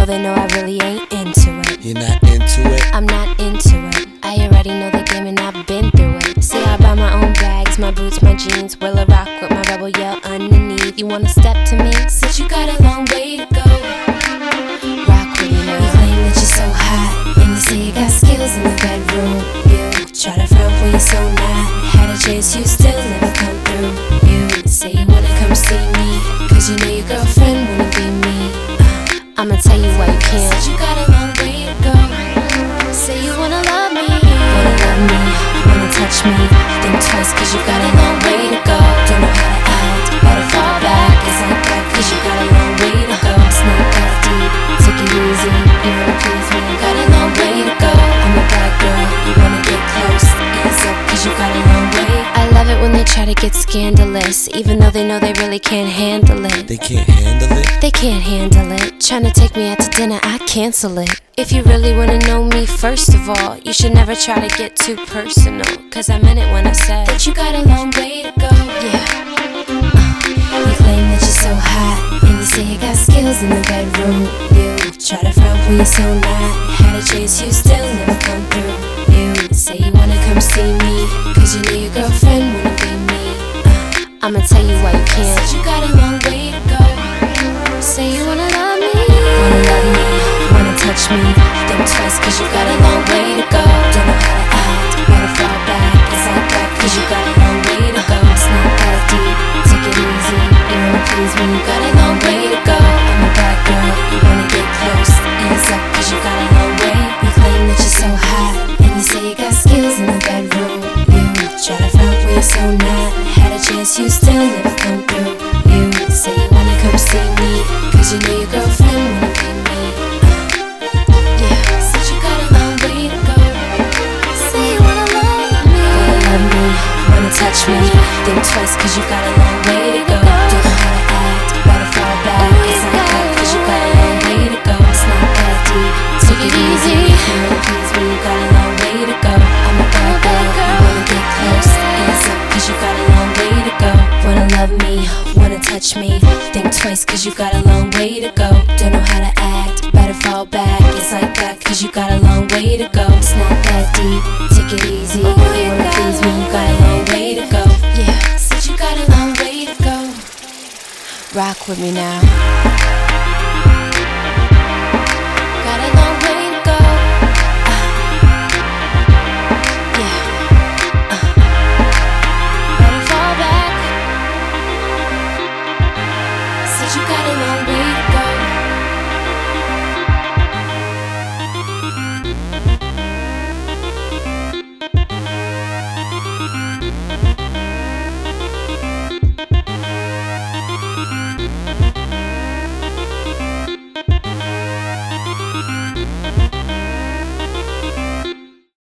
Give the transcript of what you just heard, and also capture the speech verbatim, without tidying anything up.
though they know I really ain't into it. You're not into it? I'm not into it. I already know the game and I've been through it. See, I buy my own bags, my boots, my jeans. Will I rock with my rebel yell underneath? You wanna step to me? Since you got a long way to go, rock with me now. You claim that you're so hot, and you say you got skills in the bedroom. You try to front when you're so not. Had a chance, you still never come through. You say you wanna come see me, cause you know your girlfriend wanna be me. uh, I'ma tell you why you can't. Since you got a long way to go, say you wanna love me, wanna love me, wanna touch me. Think twice cause you got a long way to go. Don't know how to act, better fall back. It's like that cause you got a long way to go. It's not that deep, take it easy, you wanna please me. Got a long way to go, I'm a bad girl, you wanna get close. Ease up cause you got a long way. I love it when they try to get scandalous, even though they know they really can't handle it. They can't handle it? They can't handle it. Tryna take me out to dinner, I cancel it. If you really wanna know me, first of all, you should never try to get too personal, cause I meant it when I said that you got a long way to go. Yeah. uh, You claim that you're so hot, and you say you got skills in the bedroom. You try to front when you're so not. Had a chance, you still never come through. You say you wanna come see me, cause you know your girlfriend wanna be me. uh, I'ma tell you why you can't. Since you got a long way to go, say you wanna love me, wanna love me, wanna touch me. Think twice cause you got a long way to go. Don't know how to act, better fall back. It's like that cause you got a long way to go. It's not that deep, take it easy, you wanna please me. You got a long way to go, I'm a bad girl, you wanna get close. Ease up cause you got a long way. You claim that you're so hot, and you say you got skills in the bedroom. You try to front when you're so not. Had a chance, you still never come through. You say you wanna come see me, cause you know your girlfriend wanna be me. uh, Yeah, since you got a long way to go, say you wanna love me, wanna love me, wanna touch me. Think twice cause you got a long way to go. Don't know how to act, better fall back. It's like that cause you got a long way to go. It's not that deep, take it easy, you wanna please me. You got a long way to go. I'm a bad girl, you wanna get close. Ease up cause you got a long way to go. Wanna love me, wanna touch me. Think twice cause you got a long way to go. Don't know how to act, better fall back. It's like that cause you got a long way to go. It's not that deep, take it easy, you wanna please me. You got a long way to go. Yeah, since you got a long way to go, rock with me now.